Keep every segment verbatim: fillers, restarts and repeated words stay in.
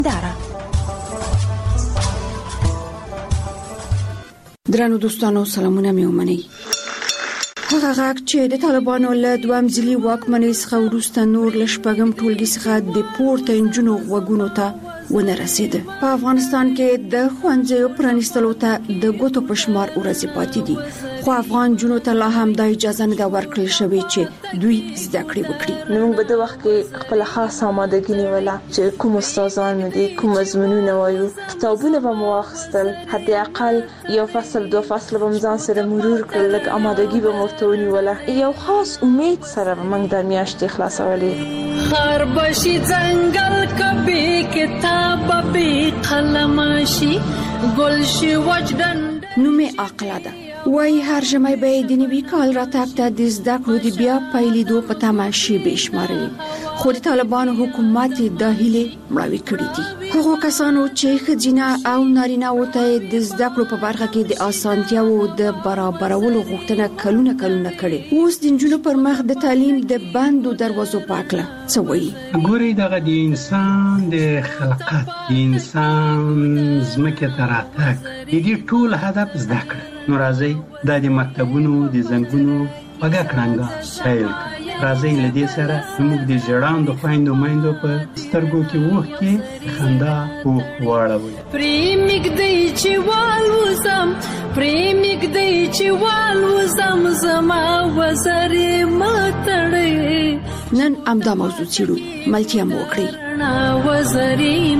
داره. درنو دوستانو سلامونه مې ومنئ. هغه غږ چې د طالبانو له دوام ځلي واکمنۍ څخه وروسته نور له شپږم ټولګي څخه د پورته نجونو غوږونو ته ونه رسید. په افغانستان کې د ښوونځیو پرانیستلو ته د ګوتو په شمار ورځې پاتې دي، خو افغان جنو ته لا هم د اجازه نه ورکړل شوې چې دوی زده کړې وکړي. نو په دغه وخت کې خپل خاصه آمادګي نیوله چې کوم استادان دي، کوم مضمونونه وایو، کتابونه به مو واخیستل، حد اقل یو فصل دو فصل به ځان سره مرور کړل، لکه آمادګي به مو ورته ونیوله. یو خاص امید سره موږ د میاشتې خلاصولې. خربشي ځنګل کبي کتاب به قلم شي ګل شي وجدان. نومې عقله ده. وای هر ژمی به د نوي کال راتګ ته د زده کړو د بیا پیلېدو په تمه شي به شمارلې، خو د طالبانو حکومت د هیلې مړاوې کړې دي. هغو کسانو چې ښځینه او نارینه ته د زده کړو په برخه کې د اسانتیاو د برابرولو غوښتنه کلونه کلونه کړې، اوس د نجونو پر مخ د تعلیم د بندو دروازو په اړه څه وایي؟ ګورئ، دغه د انسان د خلقت، د انسان ځمکې ته راتګ، د دې ټول هدف زده کړه. نو راځئ دا د مکتبونو د زنګونو خوږه کړنګا پیل کړو. راځئ له دې سره موږ د ژړاندو خویندو میندو په سترګو کې اوښکې خندا اوښ واړوئ. پرې مږدئ چې والوزم، پرې مږدئ چې والوزم، زما وزرې ماتړې. نن همدا موضوع څېړو، ملتیا مو وکړئ. وزرې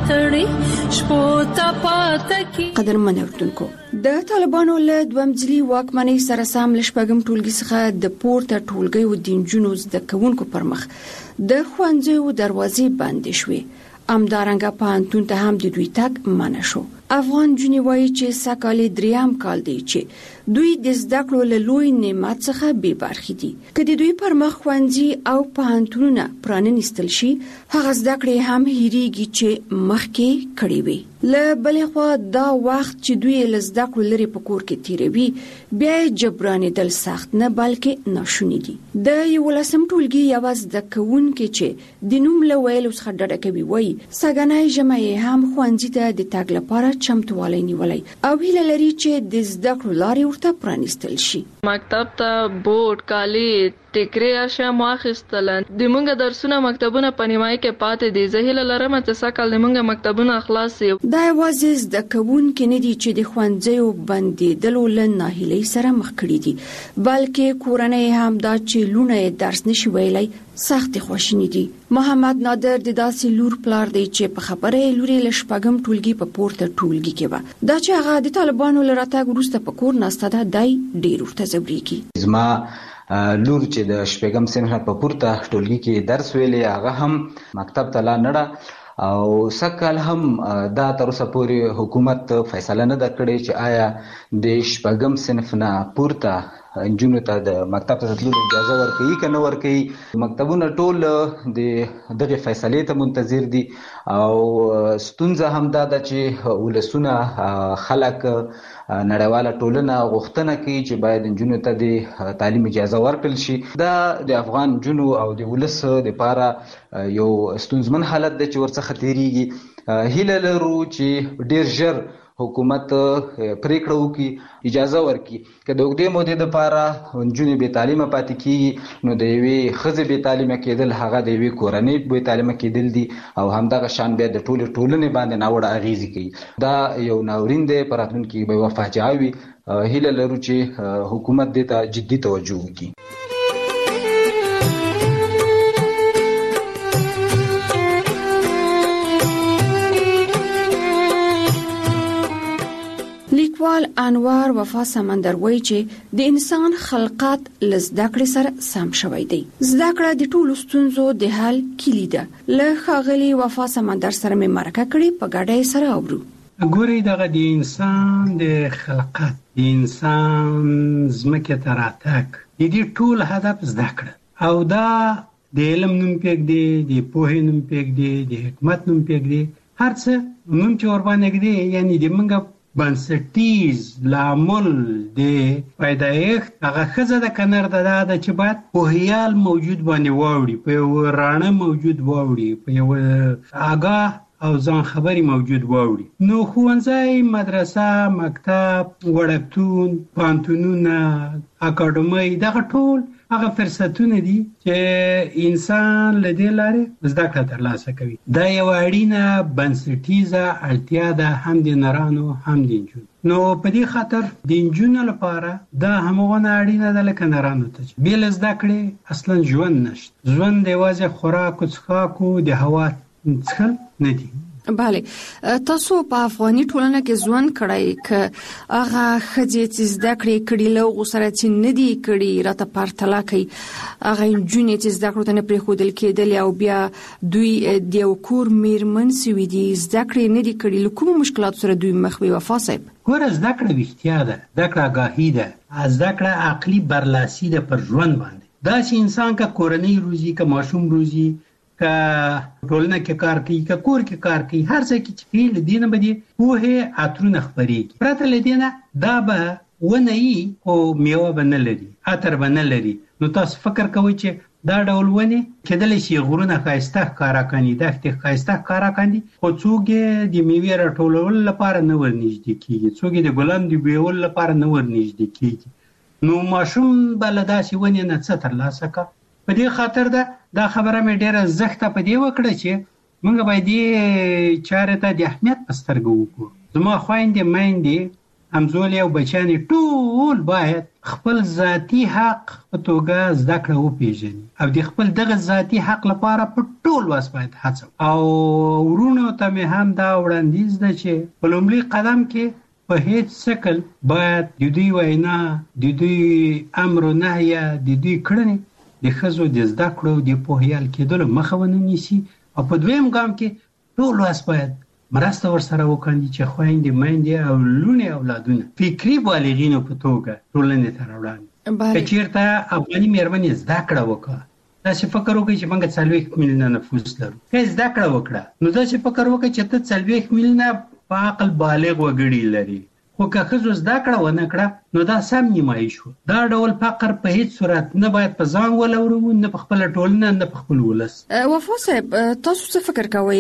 ماتړې شپو ته پاته کی. قدرمن اورېدونکو، د طالبانو له دویم ځلي واکمنۍ سره سم له شپږم ټولګي څخه د پورته ټولګیو د نجونو زده کوونکو پر مخ د ښوونځیو دروازې بندې شوې. همدارنګه پوهنتون ته هم د دوی تګ منع شو. افغان جنې وایي چې سږکال دریم کال دی چې دوی د زده کړو له لوی نعمت څخه بې برخې دي. که د دوی پر مخ ښوونځي او پوهنتونونه پرانیستل شي، هغه زده کړې هم هېرېږي چې مخکې کړې وي. له بلې خوا دا وخت چې دوی له زده کړو لرې په کور کې تېروي، بیا یې جبرانېدل سخت نه بلکې ناشوني دي. د یولسم ټولګي یوه زده کوونکې چې د نوم له ویلو څخه ډډه کوي وایي سږنی ژمی یې هم ښوونځي ته د تګ لپاره چمتووالی نیولی او هیله لري چې د زده کړو لارې ورته پرانیستل شي. مکتب ته بورډ، کالي، ټیکري اشیا واخیستل. د مونږ درسونه مکتبونه په نیمایي کې پاتې دي. زه هیله لرم چې سږکال د مونږ مکتبونه خلاص شي. دا یوازې زده کوونکي نه دي چې د ښوونځیو بندېدلو له ناهیلۍ سره مخ کړي دي، بلکې کورنۍ هم دا چې لوڼه یې درس نشي ویلی سخت خواشیني دي. محمد نادر د داسې لور پلار دی چې په خبره یې لور یې له شپږم ټولګي په پورته ټولګي کې وه. دا چې هغه د طالبانو له راتګ وروسته په کور ناسته ده، دی ډېر ورته ځورېږي. زما لور چې د شپږم صنف په پورته ټولګي کې درس ویلی، هغه هم مکتب ته لا نړه او سږکال هم دا تر اوسه پورې حکومت فیصله نه ده کړې چې آیا د شپږم صنف نه پورته نجونو ته د مکتب ته تللو اجازه ورکوي که نه ورکوي. مکتبونه ټول د دغې فیصلې ته منتظر دي او ستونزه هم دا ده چې ولسونه، خلک، نړیواله ټولنه غوښتنه کوي چې باید نجونو ته د تعلیم اجازه ورکړل شي. دا د افغان نجونو او د ولس لپاره یو ستونزمن حالت دی چې ورڅخه تېرېږي. هیله لرو چې ډېر ژر حکومت پریکړه وکړي، اجازه ورکړي. که د اوږدې مودې دپاره نجونې بې تعلیمه پاتې کېږي، نو د یوې ښځې بې تعلیمه کېدل هغه د یوې کورنۍ بې تعلیمه کېدل دي او همدغه شان بیا د ټولې ټولنې باندې ناوړه اغېزې کوي. دا یو ناورین دی، په راتلونکي کې به یوه فاجعه وي. هیله لرو چې حکومت دې ته جدي توجه وکړي. لیکوال انوار وفا سمندر وایي چې د انسان خلقت له زده کړې سره سم شوی دی. زده کړه د ټولو ستونزو د حل کلي ده. له ښاغلي وفا سمندر سره مې مرکه کړې، په ګډه یې سره اورو. ګورئ، دغه د انسان د خلقت، د انسان ځمکې ته راتګ، د دې ټول هدف زده کړه او دا د علم نوم پرېږدي، د پوهې نوم پرېږدي، د حکمت نوم پرېږدي، هر څه نوم چې ورباندې ږدي، یعنې د موږ بنسټیز لامل د پیدایښت هغه ښځه د کنر ده، دا ده چې باید پوهیال موجود باندې واوړي، په یو راڼه موجود واوړي، په یو آګاه او ځان خبري موجود واوړي. نو ښوونځی، مدرسه، مکتب، وړکتون، پوهنتونونه، اکاډمۍ، دغه ټول هغه فرصتونه دي چې انسان له دې لارې زده کړه ترلاسه کوي. دا یو اړینه بنسټیزه اړتیا ده هم د نرانو هم د نجونو. نو په دې خاطر د نجونو لپاره دا همغونه اړینه ده لکه نرانو ته چې بې له زده کړې اصلا ژوند نشته. ژوند یوازې خوراک او څښاک او د هوا څښل نه دي. بله، تاسو په افغاني ټولنه کې ژوند کړی که هغه ښځې چې زده کړې کړي له هغو سره چې نه دي کړي راته پرتله کوي، هغه نجونې چې زده کړو ته نه پرېښودل کېدلې او بیا دوی د یو کور میرمن سوي دي، زده کړې نه دي کړي، له کومو مشکلاتو سره دوی مخ وي وفا صاحب؟ ګوره، زده کړه ویښتیا ده، زده کړه آګاهي ده، زده کړه عقلي برلاسي ده پر ژوند باندې. داسې انسان که کورنۍ روزي، که ماشوم روزي، که ټولنه کې کار کوي، که کور کې کار کوي، هر ځای کې چې کوي، له دې نه به د پوهې عطرونه خپرېږي. پرته له دې نه دا به ونه وي خو میوه به نه لري، عطر به نه لري. نو تاسو فکر کوئ چې دا ډول ونې کېدلی شي غرونه ښایسته ښکاره کاندي، دښتې ښایسته ښکاره کاندي، خو څوک یې د میوې راټولولو لپاره نه ورنږدې کېږي، څوک یې د ګلانو د بویولو لپاره نه ورنږدې کېږي. نو ماشوم به له داسې ونې نه څه ترلاسه کړه. په دې خاطر ده دا خبره مې ډېره زښته په دې وکړه چې موږ باید دې چارې ته د اهمیت په سترګه وګورو. زما خویندې، میندې، همزولې او بچیانې ټول باید خپل ذاتي حق په توګه زده کړه وپېژني او د خپل دغه ذاتي حق لپاره په ټول وس باید هڅه. او ورونو ته مې هم دا وړاندیز ده چې په لومړي قدم کې په هیڅ شکل باید د دوی وینا، د دوی امر و نهیه، د دوی کړنې د ښځو د زده کړو د پوهیال کېدلو مخه ونه نیسي. او په دویم ګام کې ټول وس باید مرسته ورسره وکړي چې خویندې، میندې او لوڼې اولادونه فکري بالغینو په توګه ټولنې ته راوړاندې. که چېرته افغاني مېرمنې زده کړه وکړه، داسې فکر وکړي چې موږ څلوېښت میلیونه نفوس لرو، که یې زده کړه وکړه نو داسې فکر وکړي چې ته څلوېښت میلیونه په عقل بالغ وګړي لري. خو که ښځو زده کړه ونه کړه نو دا سم نیمایي شو. دا ډول فقر په هیڅ صورت نه باید په ځان ولورو، نه په خپله ټولنه، نه په خپل ولس. وفا صاحب، تاسو څه فکر کوئ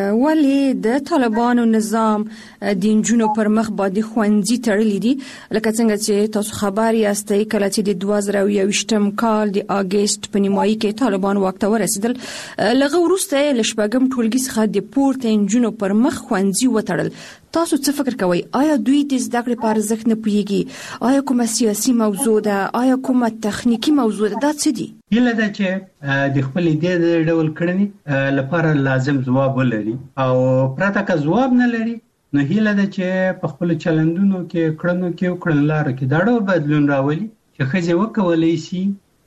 ولې د طالبانو نظام د نجونو پر مخ باندې ښوونځي تړلي دي؟ لکه څنګه چې تاسو خبر یاستئ، کله چې د دوه زره یوویشتم کال د اګست په نیمایي کې طالبان واک ته ورسېدل، له هغه وروسته یې له شپږم ټولګي څخه د پورته نجونو پر مخ ښوونځي وتړل. تاسو څه فکر کوئ؟ آیا دوی د زده کړې په ارزښت نه پوهېږي؟ آیا کومه سیاسي موضوع ده؟ آیا کومه تخنیکي موضوع ده؟ دا څه دي؟ هیله ده چې د خپلې دې د ډول کړنې لپاره لازم ځواب ولري، او پرته که ځواب نه لري نو هیله ده چې په خپلو چلندونو کې، کړنو کې او کړنلارو کې دا ډول بدلون راولي چې ښځې وکولی شي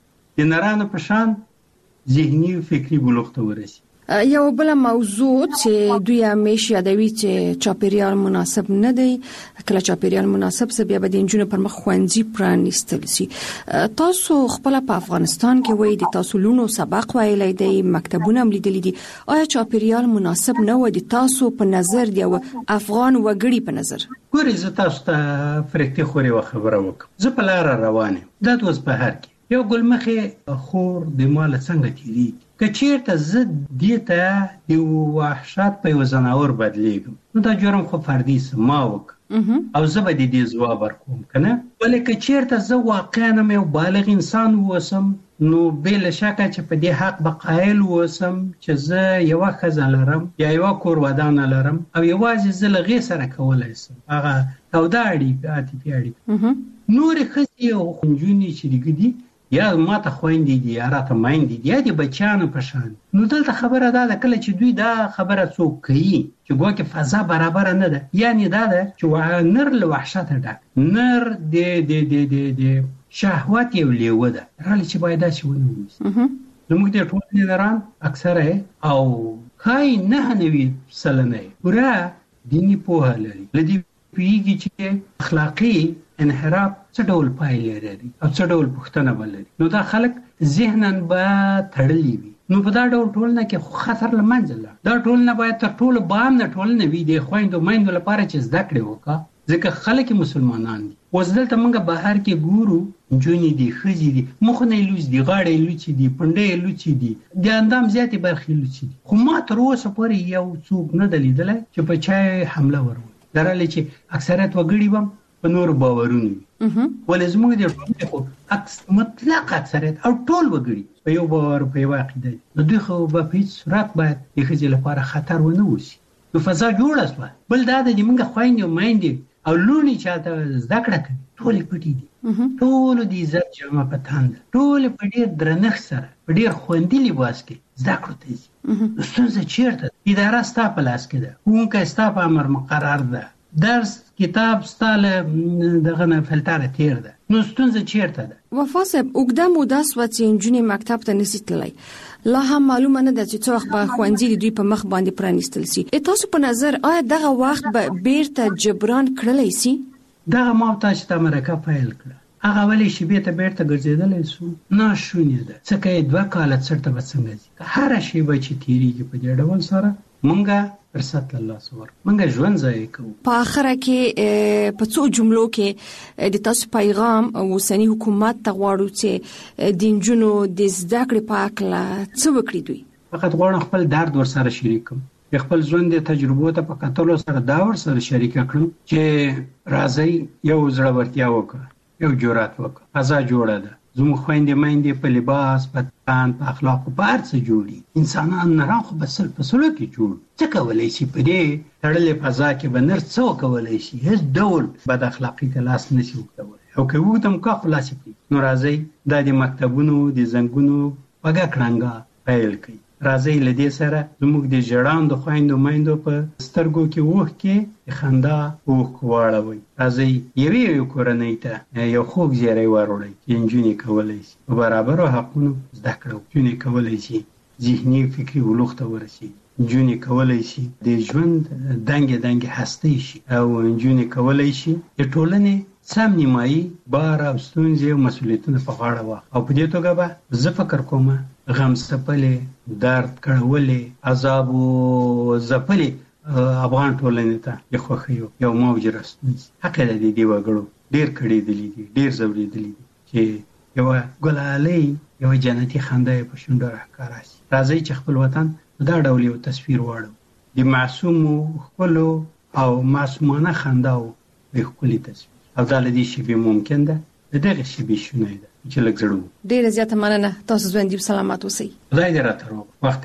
د نرانو په شان ذهني او فکري بلوغ ته ورسي. یو بل موضوع چې دوی همیشه یادوي چې چاپیریال مناسب نه دی. کله چاپیریال مناسب سه بیا به د نجونو پر مخ ښوونځي پرانیستل شي. تاسو خپل په افغانستان کې وایي د تاسو لونو سبق ویلی دی، مکتبونه هم لیدلي دي. آیا چاپیریال مناسب نه و د تاسو په نظر، د یو افغان وګړي په نظر؟ ګورې، زه تاسو ته فرښتې خورې یوه خبره وکړم. زه په لاره روان یم، دا د وزبهر کې یو ګلمخې خور د ماله څنګه تېرېږي. که چېرته زه دې ته د وحشت په یو ځناور بدلېږم نو دا جرم خو فردي ما وکړه او زه به د دې ځواب ورکوم، که نه؟ ولې که چېرته زه واقعا یو بالغ انسان واوسم نو بې له شکه چې په دې حق به قایل واوسم چې زه یوه ښځه لرم یا یوه کور ودانه لرم او یوازې زه له هغې سره کولی شم هغه توده اړیکې، عاطفي اړیکې. نورې ښځې او نجونې چې دغه دي، یا ماته خویندې دي یا راته میندې دي یا د بچیانو په شان، نو دلته خبره دا ده کله چې دوی دا خبره څوک کوي چې ګواکې فضا برابره نه ده، یعنې دا ده چې نر له وحشته ډک، نر د د شهوت یو لیوه ده، راله چې باید داسې ونه ونیسي. زموږ د ټولنې نران اکثره او ښایي نهه نوي سلنه پوره دیني پوهه لري، له دې پوهېږي چې اخلاقي انحراف څه ډول پایلې لري او څه ډول پوښتنه به لري. نو دا خلک ذهناً به تړلي وي. نو په دا ډول ټولنه کې خو خطر له منځه لاړ. دا ټولنه باید تر ټولو بام نه ټولنه وي د خویندو میندو لپاره چې زده کړې وکړه ځکه خلک مسلمانان دي. اوس دلته موږ بهر کې ګورو جونې دي خزي دي مخونه لوڅ دي غاړې لوڅ دي پنډې لوڅ دي د اندام زیاتې برخې لوڅ دي خو ما تر اوسه پورې یو څوک نه دلیدلی چې په چا حمله وروي درالې چې اکثریت وګړي بم په نور باورونه ولې زموږ د ټول خو اکس مطلق اکثریت او ټول وګړي په یو باور په یو عقیده نو دوی خو په هیڅ صورت باید د ښځې لپاره خطر ونه وشي. نو فضا جوړه شوه. بل دا د موږ خویندې او میندې او لونی چاته زده کړه کوي ټول پټي دي ټول د عزت جامه پتان ټول په ډیر درنښت سره په ډیر خوندې لباس کې زده کړه کوي. ستاسو چیرته اداره ستا په لاس کې ده اونکه ستا په امر مقرر ده درس کتاب ستاله دغه نه فلتره تیر ده نو ستاسو چیرته ده. وفاسب وګدا مودا سوچین جونې مکتب ته نسیتلای لا هم معلومه نه ده چې څو وخت به خوانځي دوی په مخ باندې پرانیستل سي. تاسو په نظر آیا دغه وخت به بیرته جبران کړلای سي؟ دغه ماته چې د امریکا فایل کړه هغه ولې شی به ته بیرته ګرځیدلای سو نه شونې ده څکه دوه کاله څرته بسنګ دي هر شی به چې تیریږي په دې ډول سره مونږه فرصت الله سور مونږه ژوند ځای کوو. په اخره کې په څو جملو کې د تاسو پیغام اوسنی حکومت ته غواړو چې د انجونو د زده کړې په اړه څه وکړي. دوی فقط غواړم خپل درد ور سره شریکم خپل ژوند د تجربو ته په کتلو سره دا ور سره شریک کړم چې راځي یو زړورتیا وکړه یو جرأت وکړه. فضا جوړه ده زموږ خويندې مېندې په لباس په تان په اخلاق په هر څه جوړي انسانان نه راخو بسل په سلو کې جوړ څه کولای شي په دې تړلې فضا کې بنر څه کولای شي هیڅ ډول بد اخلاقی کلاس نشي وکولای او که وګدم کا خلاص کړي. نو راځي د مکتبونو د زنګونو پګه کړنګا پیل کړي. راځي لدې سره زموږ د جړان د خويندو مېندو په سترګو کې وښ کې خندا وښ واړوي. راځي یوې یو کورنۍ ته یو خوږ زیری وروړي چې انجونې کولای شي په برابر حقونو زده کړو انجونې کولای شي ذهني فکری ولوخته ورسي انجونې کولای شي د ژوند دنګ دنګ هستي شي او انجونې کولای شي د ټولنې سم نیمایي بار او ستونزې او مسؤلیتونه په غاړه واخلي. او په دې توګه به زه فکر کوم غم سپلې درد کړولې عذاب او زپلې افغان ټولنې ته یو خوخیو یو موج راستنی حق دې دی وګړو ډیر کړي دي ډیر زوري دي چې یو ګلالي یو جنتي خنده په شونډه راکاره شي. راځي چې خپل وطن دا ډول یو تصویر وړو د معصوم خپل او معصومانه خنده او خپل تصویر او دا لدی شي به ممکن ده دغه شی به شونه ده چې لږ زړو. ډیر زیاته مننه تاسو ژوند دې سلامات اوسئ. خدای دې راته روغ وخت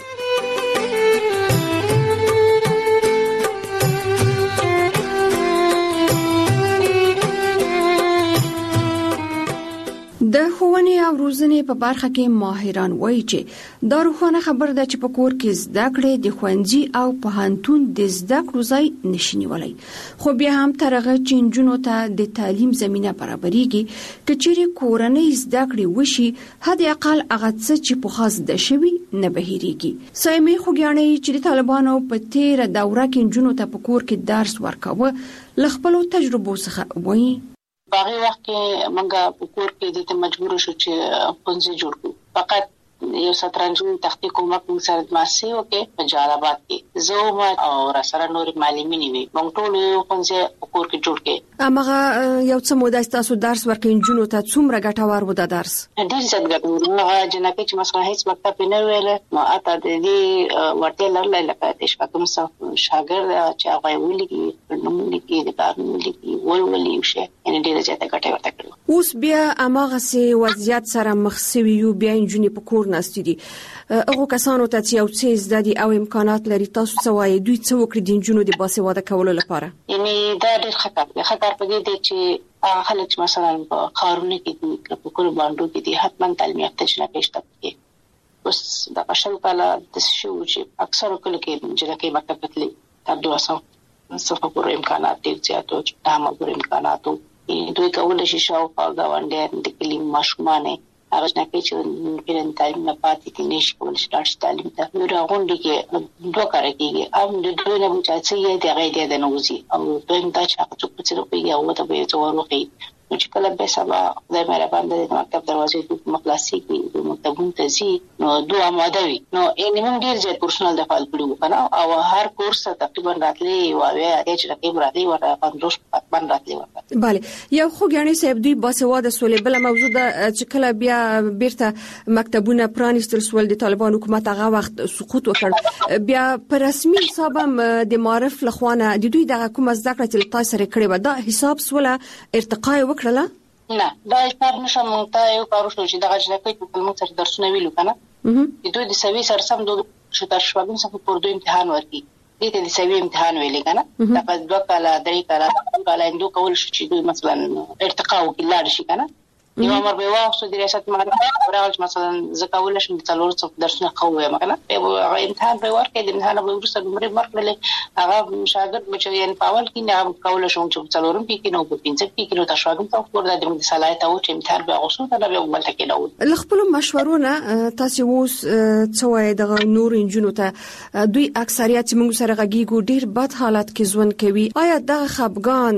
د ښوونې او روزنې په برخه کې ماهران وایي چې دا روښانه خبر ده چې په کور کې زده کړې د ښوونځي او پوهنتون د زده کړو ځای نشي نیولی. خو بیا هم تر هغه چې نجونو ته د تعلیم زمینه برابرېږي که چیرې کورنۍ زده کړې وشي حد اقل هغه څه چې پخوا زده شوي نه بهیریږي. سایمې خوږیاڼۍ چې د طالبانو په تیره دوره کې نجونو ته په کور کې درس ورکاوه له خپلو تجربو څخه وایي. باغی وخت کې منګه په کور کې د ته مجبور شو چې پنځه جوړ کړو. فقط یو سترنجو تختی کومک موږ سره ماسي وکي په جلالاباد کې زه او را سره نور معلمین وي موږ ټول یو پنځه کور کې جوړ کې. امغه یو څه موده تاسو درس ورکې جنونو ته څومره ګټور و د درس؟ ډیر زیات ګټور هغه جنکه چې مثلا هیڅ مکتب نه ویل نو اته د دې ورته لرله لکه د شپږم صف شاګرد چې هغه ولګي نو لګي د کار لګي ولولي شي ان ډیر زیات ګټور تکړه. اوس بیا امغه سي وضعیت سره مخ سوي یو بیا انجونی په کور ناستې دي هغه کسانو ته چې یو څه زده دي او امکانات لري تاسو څه وایي دوی څه وکړي د انجونو د باسواده کولو لپاره؟ یعنی دا ډیر خطر دی خطر په دې دی چې خلک مثلا په خارونه کې دي په کور باندې کې دي حتما تعلیم یافته شنه پېشته کوي. اوس د اشل کاله د شو چې اکثر کله کې چې مکتب تللی تبدو اساس صفه پر امکانات ډیر زیات او تمام پر امکاناتو دوی کولای شي شاو او دا باندې د کلیم مشمانه هغه نه کې چې پیرن تعلیم نه پاتې دي نشي کولای شي تاسو تعلیم ته نو راغونډي کې دوه کار کوي ام د دوی نه مچا چې یې د غیدې د نوځي او دوی دا چې هغه څه په څه په یو ته به څو وروخي چې کله به سبا د مهربان د مکتب دروازې د مخلاصي کې د مکتبونو ته ځي نو دوه آماده وي نو یې موږ ډیر ځای پرسونل د فعال کړو کنه او هر کورس تقریبا راتلي او بیا چې راکې راتلي ورته پندوس پاتمن راتلي ورته bale یو خو غاڼې صاحب دوی باسواده سولې بل موضوع د چې کله بیا بیرته مکتبونه پرانیستل سول د طالبان حکومت هغه وخت سقوط وکړ بیا په رسمي حساب د معرف لخوانه د دوی د کوم زده کړه چې تاسو سره کړی و دا حساب سوله ارتقا وکړه نه دا حساب نشم ته یو کار وشو چې دغه ځکه چې په موږ سره درسونه ویلو کنه د دوی د سوي سره سم دوه شتر شوګم څخه پر دوی امتحان ورکړي دې ته د سوي امتحان ویلې کنه دا په دوه کاله درې کاله کاله اندو کول شي چې دوی مثلا ارتقا وکړي شي کنه یو امر به واخصو د ریاست مهارت راوځ مثلا زکاول شم د څلور څو درسونه قوي مکنه په امتحان به ورکړي د امتحان به ورسره عمر ورکړل هغه شاګرد بچو یې پاول کې نه کول شم چې څلورم کې نو په پنځه کې نو تاسو هغه ته ورته د صلاحیت او چې امتحان به اوسو ته به ولته کې نو خپل مشورونه تاسو اوس څوای د نور انجنونو ته دوی اکثریت موږ سره غږیږو ډیر بد حالت کې ژوند کوي آیا د خپګان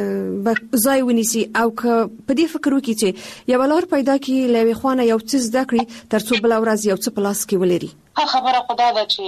ځای ونیسي او په دې فکر وکړي چې یو لار پیدا کی لوي خوانه یو څه زده کړی ترڅو بل ورځ یو څه پلاس کې ولري خبره خدا ده چې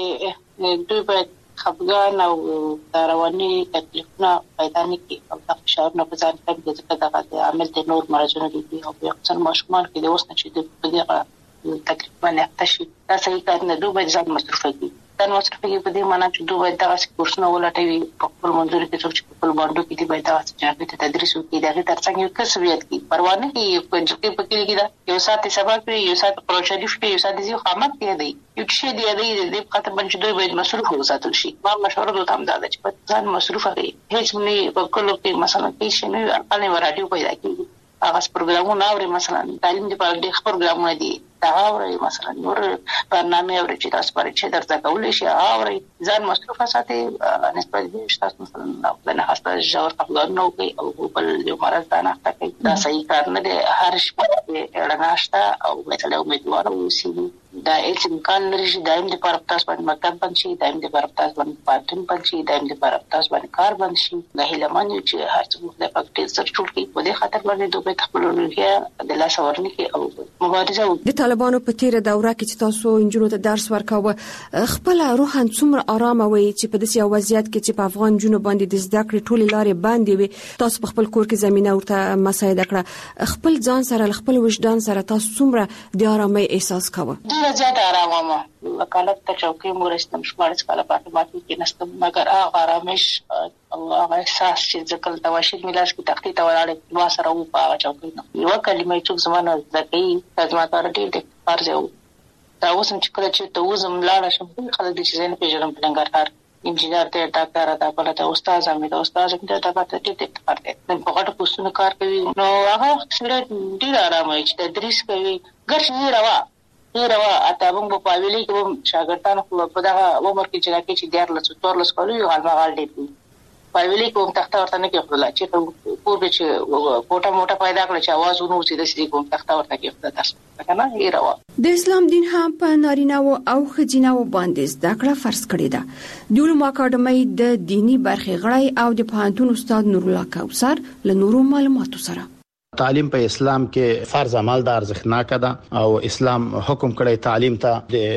دوی به خپګان او رواني تکلیفونه پیدا نه کړي او د فشار نه ځان کم دي ځکه دا عمل د نور مرزونه دي او په اقتصاد ماشومان کې د اوسنه چې د دغه تکلیف باندې تشي دا صحیح کار نه دوی به ځان مصرف کړي دا مصرف کړي په دې معنی چې دوی دغه کورسونه ولټوي په خپل منځوري کې څوک چې په خپل باندې کې دی به دا چې تدریس وکړي دا ترڅنګ یو کسبیت کې پروا نه کوي په ځکه په کې کې دا یو ساعت سبا کې یو ساعت پروژه کې یو ساعت زیو خامت کې دی یو څه دی دی د خاطر باندې دوی به مصروف وساتل شي ما مشوره دوته هم دا چې په ځان مصروف کړي هیڅ نه په کلو کې مثلا کې شنو خپل رادیو پیدا کړي هغه پروګرامونه اوري مثلا تعلیم د پاره د پروګرامونه دي دا اوري مثلا نور برنامه اوري چې تاسو پاره چې درته کولای شي اوري ځان مصروف ساتي نسبت دې تاسو مثلا نه خاصه جوړ خپل نو کوي او بل یو مرز دا نه کوي دا صحیح کار نه دی هر شپه رڼاشته او مثلا امیدوار اوسئ دا هیڅ امکان لري چې دایم د پاره تاسو باندې مکتب بند شي دایم د پاره تاسو باندې پاتم بند شي دایم د پاره تاسو باندې کار بند شي د هیلمان چې هر څه د فکټ سره ټول کې په دې خاطر باندې دوی خپل لوري د لاس ورني کې او مبارزه د طالبانو په تیر دوره کې چې تاسو انجونو ته درس ورکاوه خپل روحان څومره آرام وي چې په داسې وضعیت کې چې په افغان جنو باندې د زده کړې ټولې لارې باندې وي تاسو په خپل کور کې زمينه ورته مساعده کړه خپل ځان سره خپل وجدان سره تاسو څومره د آرامۍ احساس کاوه زیات آرام ما وکالت ته چوکۍ مورستم شمارس کاله پاتې ماتې کې نستم مگر هغه آرامش او هغه احساس چې ځکه تواشید ملاش کې تختی ته ولاړې ما سره و په چوکۍ نو یو کلمه چې زمانه ځکه خدمات ورته دې فرض یو دا اوس چې کله چې ته وزم لاړ شم خلک دې چې زین په جرم پلنګار انجینر ته ډاکټر ته بل ته استاد امي ته استاد ته ته پاتې ټیټ ټیټ پاتې نن په غټ پوسټونو کار کوي نو هغه سره ډیر آرام وي چې تدریس کوي ګرځي روا ډیروا اته موږ په پاویلې کې شاګردانو په دغه عمر کې چې راکې چې ډیر لڅ تور لڅ کولو یو حال مغال دی پاویلې کوم تخته ورته نه کېخل چې پورې چې کوټه موټه پیدا کړ چې आवाज ونو چې د سړي کوم تخته ورته کېخل تاسو کنه ډیروا د اسلام دین هم په نارینه او او خجینه و باندې زده کړه فرض کړی ده د علوم اکاډمۍ د دینی برخې غړی او د پوهنتون استاد نور الله کوثر له نورو معلوماتو سره تعلیم په اسلام کې فرض عمل د ارزښتناک ده او اسلام حکم کړی تعلیم ته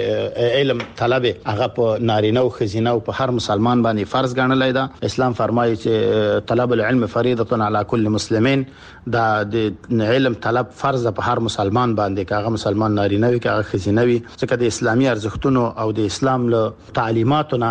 د علم طلب هغه په نارینه او خزینه او په هر مسلمان باندې فرض ګڼلای ده اسلام فرمایي چې طلب العلم فریضه علی کل مسلمین دا د علم طلب فرض ده په هر مسلمان باندې کاغه مسلمان نارینه وي کاغه خزینه وي ځکه د اسلامي ارزښتونو او د اسلام له تعلیماتونه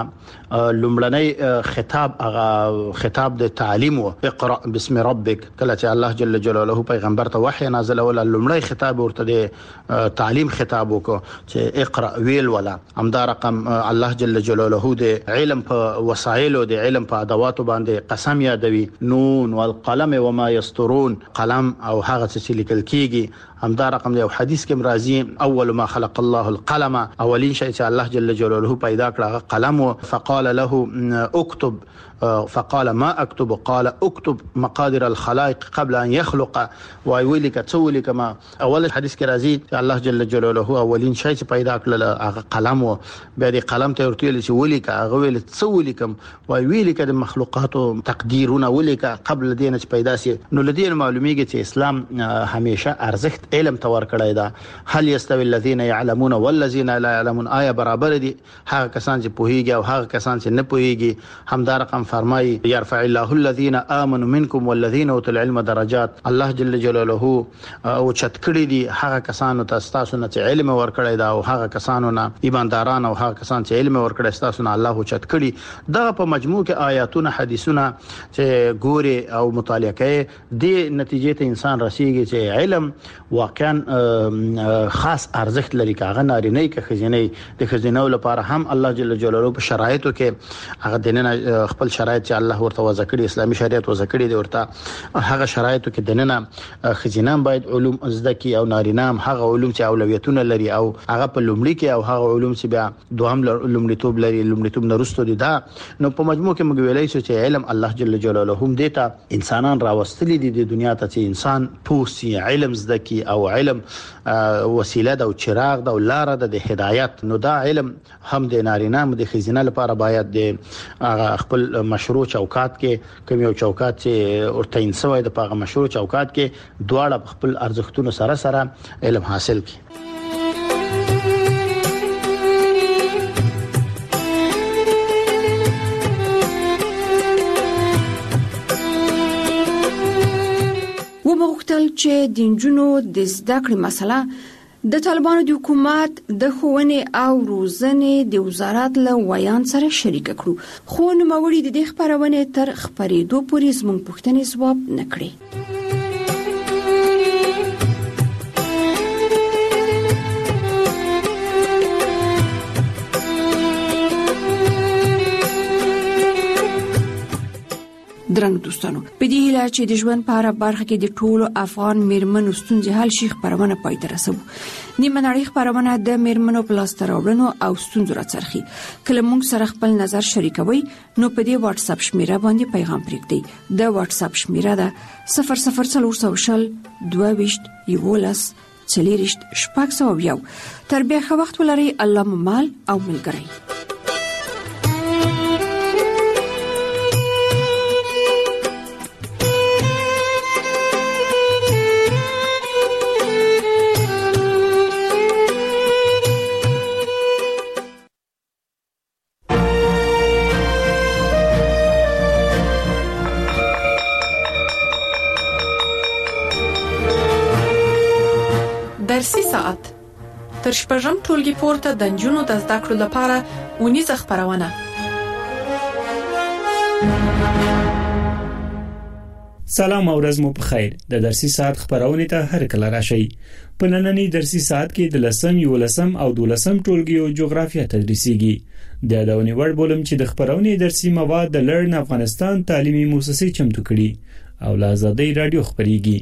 لومړنی خطاب هغه خطاب د تعلیم او اقرا بسم ربک کله چې الله جل جلاله پیغمبر ته وحی نازل ول لومړی خطاب ورته د تعلیم خطاب وکړو چې اقرا ویل ولا همدا رقم الله جل جلاله د علم په وسایل او د علم په ادواتو باندې قسم یادوي نون والقلم وما يسطرون قلم او هغه څه چې لیکل کیږي همدا رقم یو حدیث کې مرাজি اول ما خلق الله القلم، اولین شی چې الله جل جلاله پیدا کړ قلم، فقال له اكتب فقال ما اكتب قال اكتب مقادير الخلائق قبل ان يخلق، وایویل ک څولې کما اول حدیث کې راځي چې الله جل جلاله اولین شی چې پیدا کړل هغه قلم و، بیا دې قلم ته ورته چې ولیک هغه ویل څولې کم وایویل ک د مخلوقات تقدیرونه ولیک قبل دین چې پیدا سي. نو لدین معلومیږي چې اسلام همیشه ارزښت علم تور کړی دا. هل يستوي الذين يعلمون والذين لا يعلمون، آیا برابر دي هغه کسان چې پوهیږي او هغه کسان چې نه پوهیږي؟ همدا رقم فرمایي يرفع الله الذين امنوا منكم والذين اوتوا العلم درجات، الله جل جلاله او چت کړی دي هغه کسانو ته تاسو نه چې علم ورکړی دا او هغه کسانو نه ایمانداران او هغه کسان چې علم ورکړی تاسو نه الله چت کړی. دا په مجموع کې آیاتونه حدیثونه چې ګوري او مطالعه کوي د نتیجې ته انسان رسیږي چې علم واقعا خاص ارزښت لري. کاغه نارینه کې خزینه د خزینه لپاره هم الله جل جلاله په شرایطو کې هغه دنه خپل شرایط چې الله ورته وضع کړی اسلامي شریعت وضع کړی دی ورته هغه شرایطو کې دنه خزینه باید علوم زده کی او نارینه هم هغه علوم چې اولویتونه لري او هغه په لومړي کې او هغه علوم چې بیا دوهم لومړیتوب لري لومړیتوب نرسته دي. دا نو په مجموع کې موږ ویلای شو چې علم الله جل جلاله هم دیتا انسانان راوستلي دي د دنیا ته چې انسان پوسی علم زده کی او علم وسیله ده او چراغ ده او لار ده د هدایت. نو دا علم هم د نارینه هم د خزینه لپاره باید د خپل مشروع چوکات کې کوم یو چوکات چې ورته انسوي د پاغه مشروع چوکات کې دواړه خپل ارزښتونو سره سره علم حاصل کړي. ومغتل چې د جنونو د زده کړې مسله د طالبانو د حکومت د ښوونې او روزنې د وزارت له ویان سره شریک کړو، خو نوموړي د دې خبرونه تر خبرېدو پورې زموږ پوښتنې ځواب نه کړې. درنګ دوستانو، په دې هیله چې د ژوند په اړه برخه کې د ټولو افغان میرمنو ستونزې حل شي خبرونه پای ته رسوو. نیمه نړۍ خبرونه د میرمنو په لاس راوړنو او ستونزو راڅرخي. کله موږ سره خپل نظر شریکوي نو په دې واتس اپ شمیره باندې پیغام پرېږدئ. د واتس اپ شمیره ده صفر صفر څلور سوه شل دوه ویشت یولس څلېرویشت شپږ سوه یو. تر بیا ښه وخت ولرئ. الله مو مال او ملګری. درسي ساعت تر شپږم ټولګي پورته د نجونو د زده کړو لپاره اونیزه خبرونه. سلام او ورځ مو په خیر. د درسي ساعت خبرونه ته هر کله راشئ. په نننی درسي ساعت کې د لسم یولسم او دولسم ټولګیو جغرافیه تدریسيږي. د داونی وړ بولم چې د خبرونه درسي مواد د لرن افغانستان تعلیمي مؤسسې چمتو کړي او له آزادۍ رادیو خبريږي.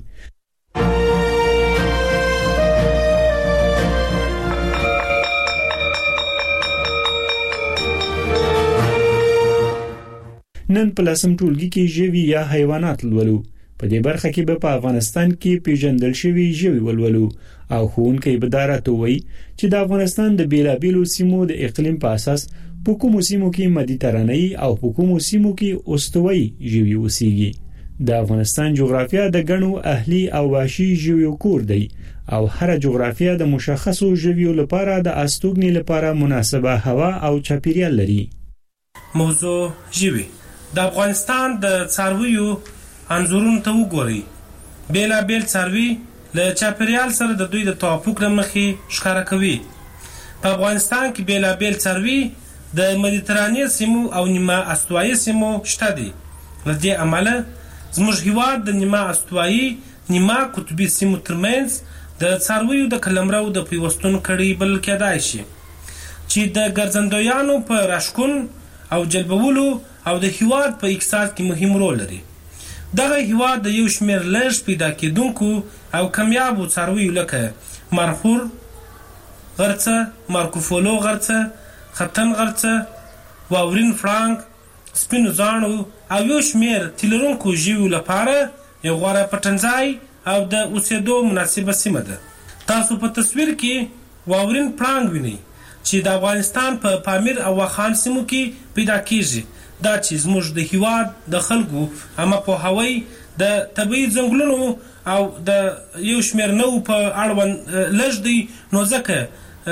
نن په لسم ټولګي کې ژوي یا حیوانات لولو. په دې برخه کې به په افغانستان کې پیژندل شوی ژوي ولولو او ښوونکي به دا راټوي چې د افغانستان د بیلابیلو سیمو د اقلیم په اساس په کومو سیمو کې مدیترانه‌ای او په کومو سیمو کې استوایي ژوي اوسېږي. د افغانستان جغرافیه د غنو اهلي او وحشي ژویو کور دی او هر جغرافیه د مشخصو ژویو لپاره د استوګنې لپاره مناسبه هوا او چاپیریال لري. موضوع ژوي د افغانستان د څارویو انځورونو ته وګورئ. بیلا بیل څاروي له چاپیریال سره د دوی د توافق لمخې ښکارا کوي. په افغانستان کې بیلا بیل څاروي د مدیترانې سیمو او نیمه استوایي سیمو شته دي. له دې امله زموږ هیواد د نیمه استوایي نیمه قطبي سیمو ترمنځ د څارویو د قلمرو د پیوستون کړي بلل کېدای شي چې د ګرځندویانو په راشکون او جلبولو او د هیواد په اقتصاد کې مهم رول لري. دغه هیواد د یو شمېر لږ پیدا کېدونکو او کمیابو څارویو لکه مرخور غرڅه، مارکوفولو غرڅه، ختن غرڅه، واورین فرانک، سپینو زاڼو او یو شمېر تیلرونکو ژویو لپاره یو غوره پټنځای او د اوسېدو مناسبه سیمه ده. تاسو په تصویر کې واورین فرانک وینئ چې د افغانستان په پا پامیر او واخان سیمو کې پیدا کیږي. دا چې زموږ د هیواد د خلکو اما پوهاوی د طبیعي ځنګلونو او د یو شمېر نوو په اړوند لږ دی، نو ځکه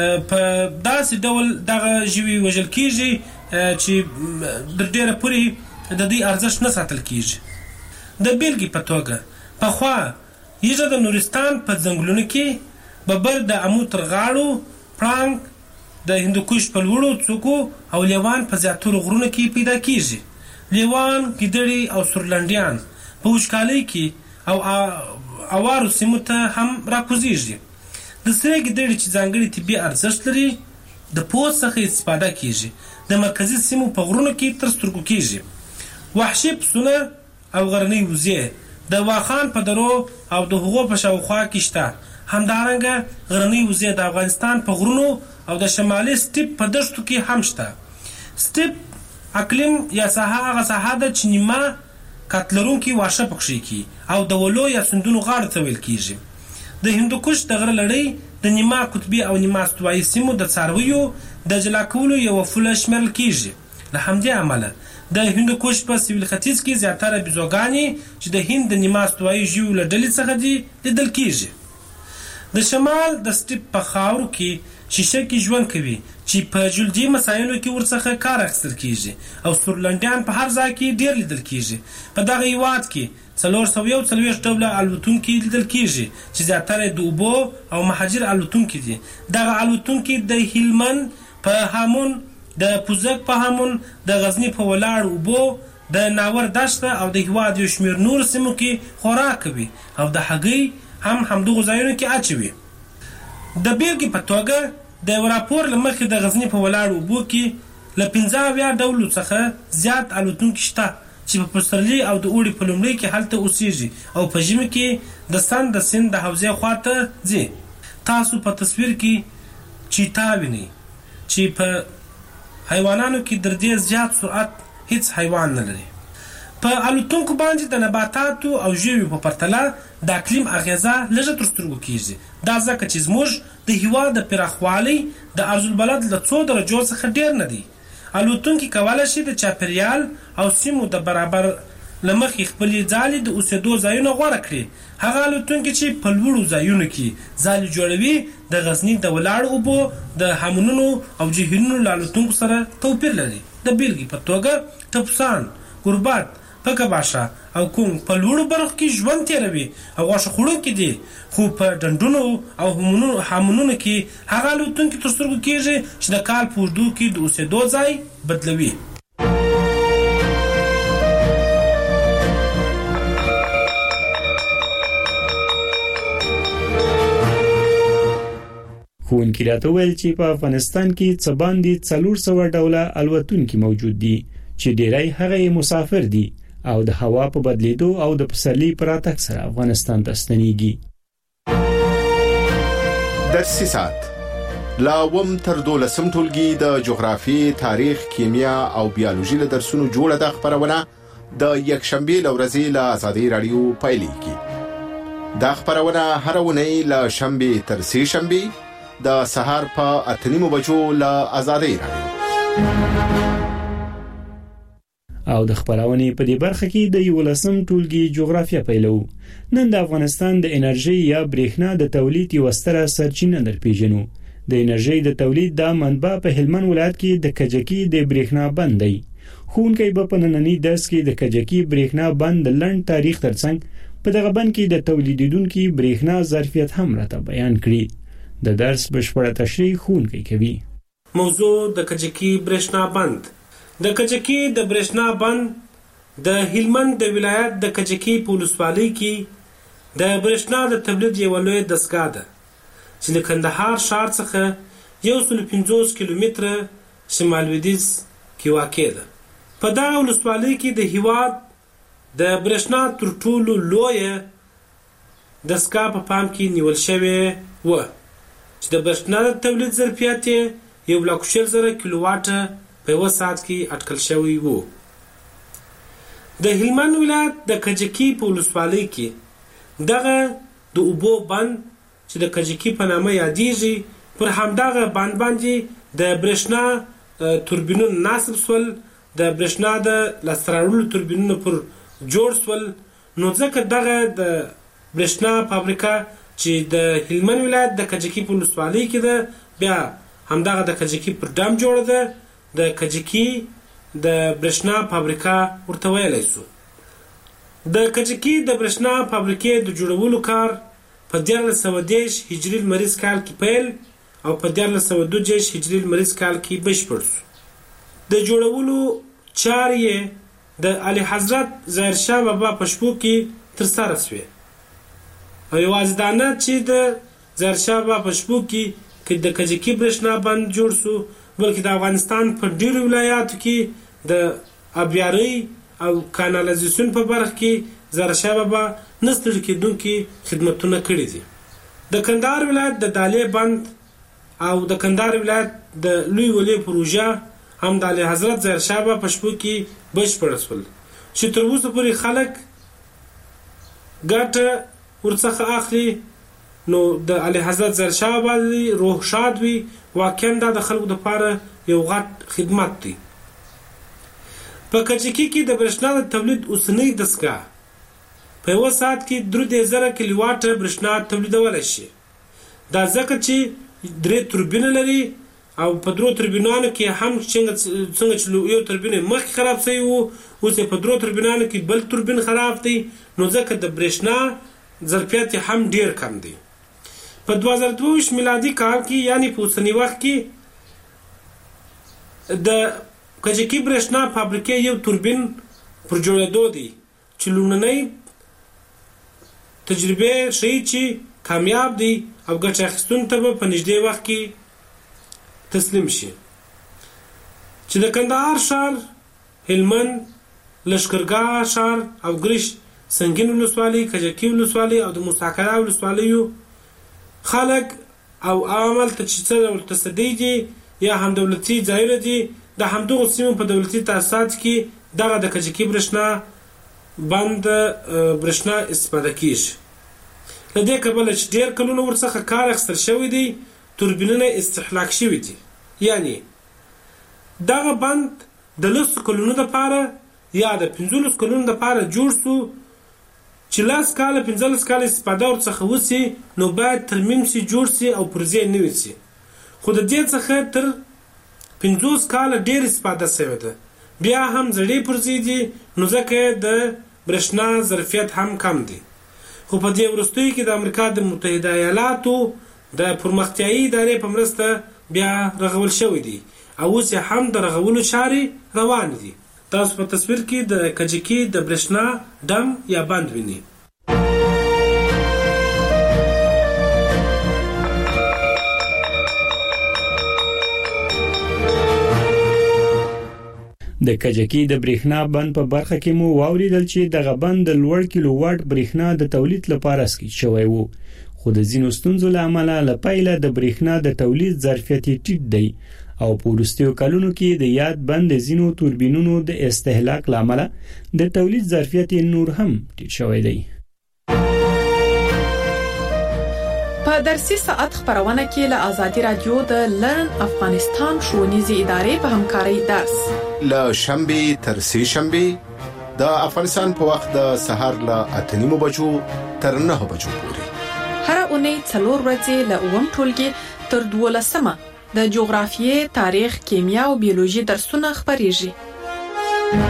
په داسې ډول دغه ژوي وژل کیږي چې در ډېره پورې د دې ارزښت نه ساتل کیږي. د بیلګې په توګه پخوا یږه د نورستان په ځنګلونو کې ببر د امو تر غاړو، پړانګ د هندوکش په لوړو څوکو او لیوان په زیاترو غرونو کې پیدا کیږي. لیوان، ګیدړې او سورلنډیان په وچکالۍ کې او اوارو سیمو ته هم راکوزیږي. د سرې ګیدړې چې ځانګړي طبي ارزښت لري د پوست څخه استفاده کیږي. د مرکزي سیمو په غرونو کې تر سترګو کیږي. وحشي پسونه او غرنۍ وزې د واخان په درو او د هغو په شاوخوا کې شته. همدارنګه غرنۍ وزې د افغانستان په غرونو او د شمالي سټیپ په دښتو کې هم شته. سټیپ اقلیم یا ساحه هغه ساحه ده چې نیمه کات لرونکي واښه پکښې کي او د ولو یا سندونو غاړو ته ویل کیږي. د هندوکش د غره لړۍ د نیمه قطبي او نیمه استوایي سیمو د څارویو د جلا کولو یوه پوله شمیرل کیږي. له همدې امله د هندوکش په سویل ختیځ کې زیاتره بیزوګانې چې د هند د نیمه استوایي ژویو له ډلې څخه دي لیدل کیږي. د شمال د سټیپ په خاورو کې شیشه کې ژوند کوي چې په جلدي مسایلو کې ورڅخه کار اخیستل کیږي او سورلنډیان په هر ځای کې ډیر لیدل کیږي. په دغه هیواد کې څلور سوه یو څلوېښت ډوله الوتونکي لیدل کیږي چې زیاتره د اوبو او مهاجر الوتونکي دي. دغه الوتونکي د هلمند په هامون، د پوزک په هامون، د غزني په ولاړ اوبو، د ناور دشته او د هیواد یو شمېر نور سیمو کې خوراک کوي او د هګۍ هم همدغو ځایونو کې اچوي. د بیلګې په توګه د یو راپور له مخې د غزني په ولاړو اوبو کې له پنځه اویا ډولو څخه زیات الوتونکي شته چې په پسرلي او د اوړي په لومړي کې هلته اوسیږي او په ژمي کې د سند د سیند د حوزې خواته ځي. تاسو په تصویر کې چیتا وینئ چې په حیوانانو کې در دې زیات سرعت هیڅ حیوان نه لري. په الوتونکو باندې د نباتاتو او ژویو په پرتله د اقلیم اغیزه لږه تر سترګو کیږي. دا ځکه چې زموږ د هیواد د پراخوالي د عرض البلد له څو درجو څخه ډیر نه دی. الوتونکي کولی شي د چاپیریال او سیمو د برابر له مخې خپلې ځالې د اوسېدو ځایونه غوره کړي. هغه الوتونکي چې په لوړو ځایونو کې ځالې جوړوي د غزني د ولاړو اوبو د هامونونو او جهیلونو له الوتونکو سره توپیر لري. د بیلګې په توګه ټپوسان، ګوربت، پکه باشه او کوم په لوړو برخو کې ژوند تیروي او غوښه خوړونکي دي، خو په ډنډونو او هامونونو کې هغه الوتونکي تر سترګو کیږي چې د کال په اوږدو کې د اوسېدو ځای بدلوي. ښوونکي راته ویل چې په افغانستان کې څه باندې څلور سوه ډوله الوتونکي موجود دي چې ډیری هغه مسافر دي او د هوا په بدلیدو او د پسرلي پر راتګ سره افغانستان ته ستنېږي. درسي ساعت لا وم تر دولسم ټولګي د جغرافي، تاریخ، کیمیا او بیولوژي له درسونو جوړه د خبرونه د یکشنبه لورځي له آزادي رادیو پایلیږي. دا خبرونه هر ونی له شنبه تر سه شنبه د سهار په اته نیمو بجو له آزادي رادیو. او د خبرونه په دې برخه کې د یولسم ټولګي جغرافیه پیلو. نن د افغانستان د انرژي یا برېښنا د تولید یو ستره سرچینه درپېژنو. د انرژي د تولید د منبع په هلمند ولایت کې د کجکی د برېښنا بند دی. ښوونکي به په نننی درس کې د کجکی برېښنا بند لنډ تاریخ ترڅنګ په دغه بند کې د تولیدونکو برېښنا ظرفیت هم راته بیان کړي. د درس بشپړه تشریح ښوونکي کوي. موضوع د کجکی برېښنا بند. د کجکی د برېښنا بند د هلمند د ولایت د کجکی په ولسوالۍ کې د برېښنا د تولید یوه لویه دستګاه ده چې له کندهار ښار څخه یو سل پنځوس کیلومتره شمال لویدیځ کې واقع ده. په دغه ولسوالۍ کې د هیواد د برېښنا تر ټولو لویه دستګاه په پام کې نیول شوې وه چې د برېښنا د تولید ظرفیت یې یو لک شل زره کیلوواټه په یوه ساعت کې اټکل شوی و. د هلمند ولایت د کجکي په ولسوالۍ کې دغه د اوبو بند چې د کجکي په نامه یادېږي پر همدغه بند باندې د برېښنا توربینونه نصب سول، د برېښنا د لاسته راوړلو توربینونه پر جوړ سول. نو ځکه دغه د برېښنا فابریکه چې د هلمند ولایت د کجکي په ولسوالۍ کې ده، بیا همدغه د کجکي پر ډم جوړه ده، د کجکي د برېښنا فابریکه ورته ویلی شو. د کجکي د برېښنا فابریکې د جوړولو کار په دیارلس سوه دېرش هجري لمریز کال کې پیل او په دیارلس سوه دوه دېرش هجري لمریز کال کې بشپړ شو. د جوړولو چارې یې د اعلی حضرت ظاهرشاه بابا په شپو کې ترسره شوې او یوازې دا نه چې د ظاهرشاه بابا په شپو کې د کجکي برېښنا بند جوړ شو، بلکې د افغانستان په ډیرو ولایاتو کې د آبیارۍ او کانالیزاسیون په برخه کې ظاهرشاه بابا نه ستړي کېدونکي خدمتونه کړي دي. د کندهار ولایت د دالې بند او د کندهار ولایت د لوی ولې پروژه هم د اعلی حضرت ظاهرشاه بابا په شپو کې بشپړ شول چې تر اوسه پورې خلک ګټه ورڅخه اخلي. نو د اعلی حضرت ظاهرشاه بابا روح شاد وي، واقعا دا د خلکو لپاره یو غټ خدمت دی. په کجکي کې د برېښنا د تولید اوسنۍ دستګاه په یوه ساعت کې درې دېرش زره کیلوواټه برېښنا تولیدولی شي. دا ځکه چې درې توربینه لري او په درو توربینانو کې هم څنګه چې یو توربین مخکې خراب شوی و، اوس په درو توربینانو کې بل توربین خراب دی، نو ځکه د برېښنا ظرفیت هم ډیر کم دی. په دوه زره دوه ویشت میلادي کال کې یعنی په اوسني وخت کې د کجکي برېښنا فابریکې یو توربین پر جوړېدو دی چې لومړنۍ تجربې ښیي چې کامیاب دی او ګټه اخیستونکو ته به په نږدې وخت کې تسلیم شي. چې د کندهار ښار، هلمند، لښکرګاه ښار او ګرشت، سنګین ولسوالۍ، کجکي ولسوالۍ او د موسی قلعه ولسوالیو خلک او عامل ته چې څه ډول تصدي دي یا هم دولتي ځایونه دي، د همدغو سیمو په دولتي تاسیسات کې دغه د کجکي برېښنا بند برېښنا استفاده کیږي. له دې کبله چې ډېر کلونه ورڅخه کار اخیستل شوی دی، توربینونه استهلاک شوي دي، یعنی دغه بند د لسو کلونو دپاره یا د پنځلسو کلونو دپاره جوړ شو چې لس کاله پنځلس کاله استفاده ورڅخه وسي، نو باید ترمیم شي، جوړ شي او پرزې نوي شي. خو د دې څخه تر پنځوس کاله ډېر استفاده شوې ده، بیا هم زړې پرزې دي، نو ځکه د برېښنا ظرفیت هم کم دی. خو په دې وروستیو کې د امریکا د متحده ایالاتو د پرمختیایي ادارې په مرسته بیا رغول شوی دی او اوس هم د رغولو چارې روان دي. تاسو په تصویر کې د کجکي د برېښنا ډم یا بند وینئ. د کجکي د برېښنا بند په برخه کې مو واوریدل چې دغه بند د لوړ کیلو واټ برېښنا د تولید لپاره اسکی شوی وو، خو د ځینو ستونزو له امله له پیله د برېښنا د تولید ظرفیت ټیټ دی او په وروستیو کلونو کې د یاد بند د ځینو توربینونو د استهلاک له امله د تولید ظرفیت نور هم ټیټ شوی دی. په درسي ساعت خبرونه کې له آزادي رادیو د لرن افغانستان ښوونیزې ادارې په همکارۍ درس له شنبه تر سه شنبه د افغانستان په وخت د سهار له اته نیمو بجو تر نه بجو پورې هر اونۍ څلور ورځې له اووم ټولګي تر دولسمه د جغرافیې، تاریخ، کیمیا او بیولوژي درسونه خبرېږي.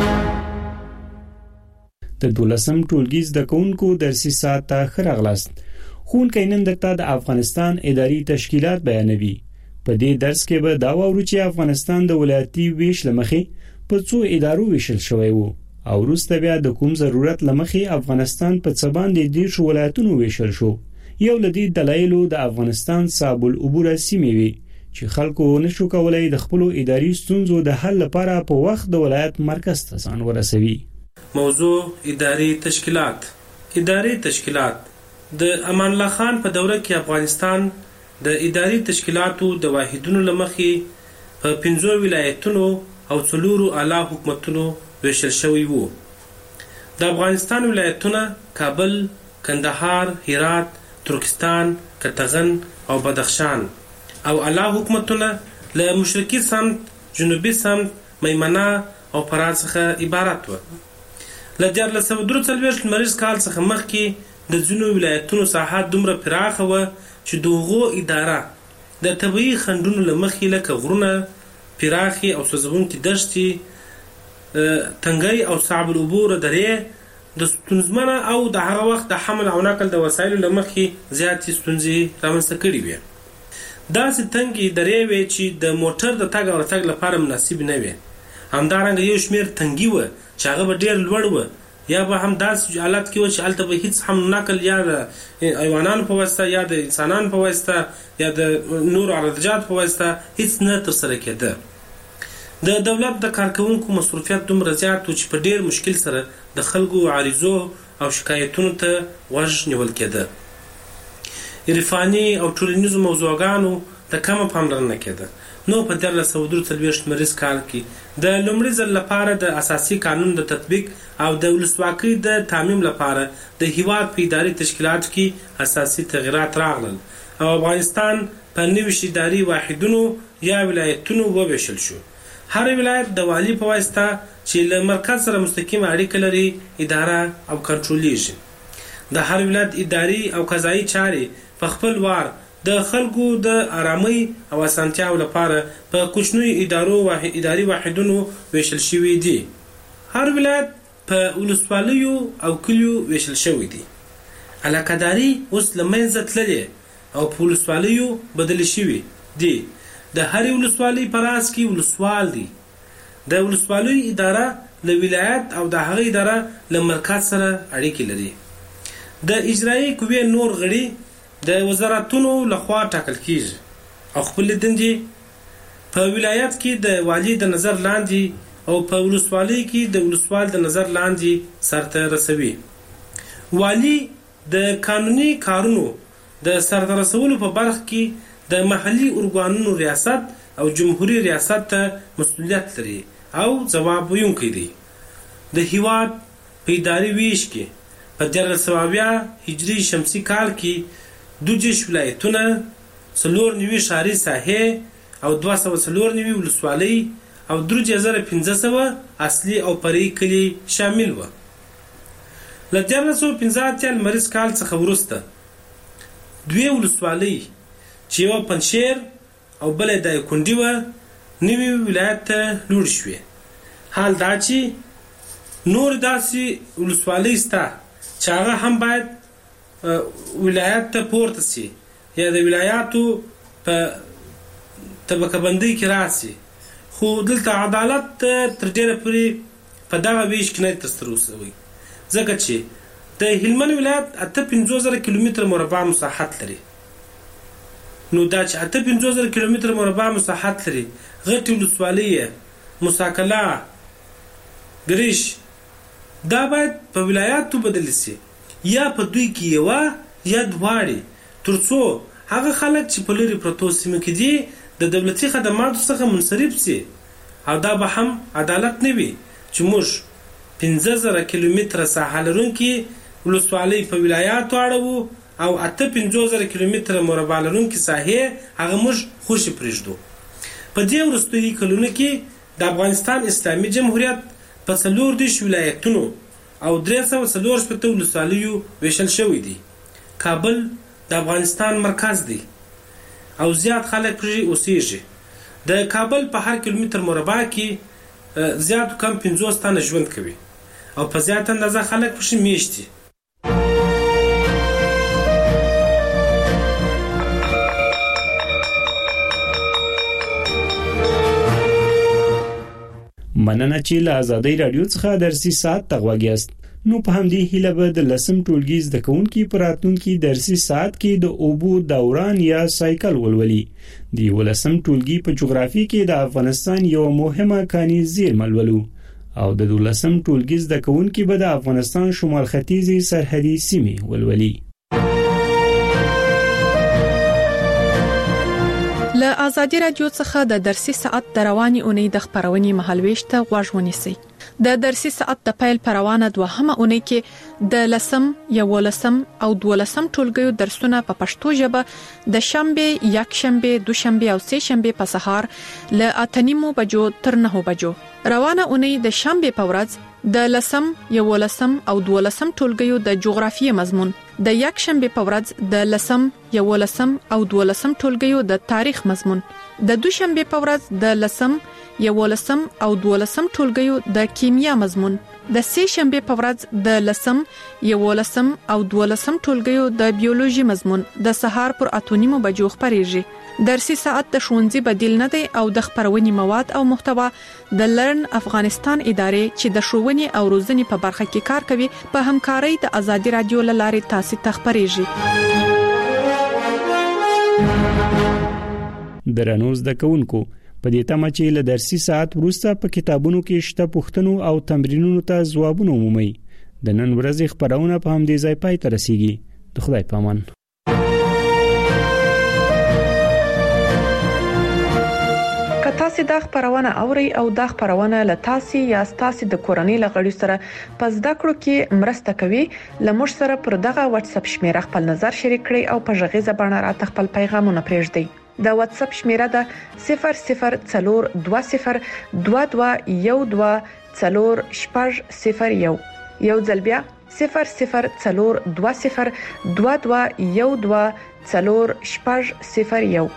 د دولسم ټولګي زده کوونکو درسي ساعت ته ښه راغلاست. ښوونکی نن درته د افغانستان اداري تشکیلات بیانوي. په دې درس کې به دا واورو چې افغانستان د ولایتي ویش لمخې په څو ادارو ویشل شوی وو او وروسته بیا د کوم ضرورت لمخې افغانستان په څه باندې دېرش ولایتونو ویشل شو. یو لدی دلایلو د افغانستان صاحب العبور سیمې وي چې خلکو نشو کولای د خپل اداري ستونزو د حل لپاره په وخت د ولایت مرکز ته ځان ورسوي. موضوع اداري تشکیلات. اداري تشکیلات د امان الله خان په دوره کې افغانستان د اداري تشکیلاتو د واحدونو لمخې په پنځو ولایتونو او څلورو اعلی حکومتونو ویشل شوی وو. د افغانستان ولایتونه کابل، کندهار، هرات، ترکستان، کتغن او بدخشان او اعلی حکومتونه له مشرقي سمت، جنوبي سمت، میمنه او فراه څخه عبارت و. له دیارلس سوه درې څلوېښت لمریز کال څخه مخکې د ځینو ولایتونو ساحه دومره پراخه وه چې د هغو اداره د طبیعي خنډونو له مخې لکه غرونه، پراخې او سوځونکې دښتې، تنګی او صعب العبور درې د ستونزمنه او د هغه وخت د حمل او نقل د وسایلو له مخې زیاتې ستونزې رامنځته کړې وې. داسې تنګې درې وې چې د موټر د تګ او راتګ لپاره مناسب نه وې. همدارنګه یو شمېر تنګي وه چې هغه به ډېر لوړ وه، یا به هم داسې حالت کې وه چې هلته به هېڅ هم نقل یا د حیوانانو په واسطه یا د انسانانو په واسطه یا د نورو عرضجات په واسطه هېڅ نه ترسره کېده. د دولت د کارکوونکو مصروفیت دومره زیات و چې په ډېر مشکل سره د خلکو عریضو او شکایتونو ته غوږ نیول کېده. عرفاني او ټولنیزو موضوعګانو ته کمه پاملرنه کېده. نو په دیارلس سوه درې څلوېښت لمریز کال کې د لومړي ځل لپاره د اساسي قانون د تطبیق او د ولسواکۍ د تامین لپاره د هیواد په اداري تشکیلاتو کې اساسي تغیرات راغلل او افغانستان په نوي اداري واحدونو یا ولایتونو وویشل شو. هر ولایت د والي په واسطه چې له مرکز سره مستقیم اړیکه لري اداره او کنټرولېږي. د هر ولایت اداري او قضایي چارې په خپل وار د خلکو د آرامۍ او اسانتیاو لپاره په کوچنیو ادارو واحد اداري واحدونو ویشل شوي دي. هر ولایت په ولسوالیو او کلیو ویشل شوی دي. علاقه‌داري اوس له منځه تللې او په ولسوالیو بدل شوي دي. د هرې ولسوالۍ په راس کې ولسوال دي. د ولسوالۍ اداره له ولایت او د هغه اداره له مرکز سره اړیکې لري. د اجرایي قوې نور غړي د وزارتونو لخوا ټاکل کیږي او خپل دندې په ولایت کې د والی د نظر لاندې او په ولسوالۍ کې د ولسوال د نظر لاندې سرته رسوي. والی د قانوني کارونو د سرته رسولو په برخه کې د محلي ارګانونو ریاست او جمهوریت ریاست ته مسؤلیت لري او ځواب ویونکی دی. د هیواد په اداري ویش کې په دیارلس سوه اویا هجري شمسي کال کې دوه ولایتونه، څلور نوي ښاري ساحې او دوه سوه څلور نوي ولسوالۍ او درې زره پنځه سوه اصلي او فرعي کلي شامل وه. له دیارلس سوه پنځه اتیا لمریز کال څخه وروسته دوې ولسوالۍ چې یوه پنجشیر او بله دایکنډي وه نوي ولایت ته لوړ شوې. حال دا چې نور داسې ولسوالۍ شته چې هغه هم باید ولایت ته پورته سي یا د ولایاتو په طبقه بندۍ کې راسي، خو دلته عدالت تر ډېره پورې په دغه ویش کې نه ترسره شوی، ځکه چې د هلمند ولایت اته پنځوس زره کیلومتره مربع مساحت لري. نو دا چې اته پنځوس زره کیلومتره مربع مساحت لري، غټې ولسوالۍ مساکله، ګریش، دا باید په ولایاتو بدل سي یا په دوی کې یوه یا دواړې، تر څو هغه خلک چې په لرې پرتو سیمو کې دي د دولتي خدماتو څخه منصرف سي. او دا به هم عدالت نه وي چې موږ پنځه زره کیلومتره ساحه لرونکي ولسوالۍ په ولایاتو اړوو او اته پنځوس زره کیلومتره مربع لرونکي ساحې هغه موږ خوشې پرېږدو. په دې وروستیو کلونو کې د افغانستان اسلامي جمهوریت په څلور دېرش ولایتونو او درې سوه څلور شپېته ولسوالیو ویشل شوي دي. کابل د افغانستان مرکز دی او زیات خلک پرې اوسېږي. د کابل په هر کیلومتر مربع کې زیات کم پنځوس تنه ژوند کوي او په زیات اندازه خلک پرې میشت دي. مننه چې له آزادۍ رادیو څخه درسي ساعت تغواګیاست. نو په همدې هیله به د لسم ټولګي زده کوونکي په راتلونکي درسي ساعت کې د اوبو دوران یا سایکل ولولي. د ولسم ټولګي په جغرافي کې د افغانستان یو مهمه کاني زیرمه ولولو او د دولسم ټولګي زده کوونکي به د افغانستان شمال ختیځي سرحدي سیمې ولولي. له ازادي رادیو څخه د درسي ساعت د رواني اونۍ د خبرونې مهالويش ته غوږ ونیسئ. د درسي ساعت د پیل پروانه دوهمه اونۍ کې د لسم، یولسم او دولسم ټولګیو درسونه په پښتو ژبه د شنبه، یکشنبه، دوشنبه او سه شنبه په سهار له اتنیمو بجو تر نهو بجو. روانه اونۍ د شنبه په ورځ د لسم، یولسم او دولسم ټولګیو د جغرافیې مضمون، د یکشنبه په ورځ د لسم، یولسم او دولسم ټولګیو د تاریخ مضمون، د دوشنبه په ورځ د لسم، یولسم او دولسم ټولګیو د کیمیا مضمون، د سه شنبه په ورځ د لسم، یولسم او دولسم ټولګیو د بیولوژي مضمون د سهار پر اتونیمو بجو خبريږي. درسي ساعت د ښوونځي بدیل نه دی او د خبرونې مواد او محتوا د لرن افغانستان ادارې چې د ښوونې او روزنې په برخه کې کار کوي په همکارۍ د ازادي رادیو لارې تاسو ته خبريږي. درنو زده کوونکو، په دې تمه چې له درسي ساعت وروسته په کتابونو کې شته پوښتنو او تمرینونو ته ځوابونه ومومئ. د نن ورځې خبرونه په همدې ځای پای ته رسیږي. د خدای په امان. که تاسو د خبرونه اوري او د خبرونه له تاسو یا تاسو د کورنۍ لغړی سره په زده کړو کې مرسته کوي، لمر سره پر دغه واتس اپ شمیره خپل نظر شریک کړئ او په ژغې زبانه راته خپل پیغامونه پرېږدئ. د واتس اپ شمیره ده صفر صفر څلور دوه صفر دوه دوه یو دوه څلور شپږ صفر یو. یو ځل بیا صفر صفر څلور دوه صفر دوه دوه یو دوه څلور شپږ صفر یو.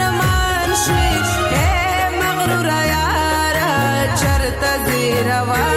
روان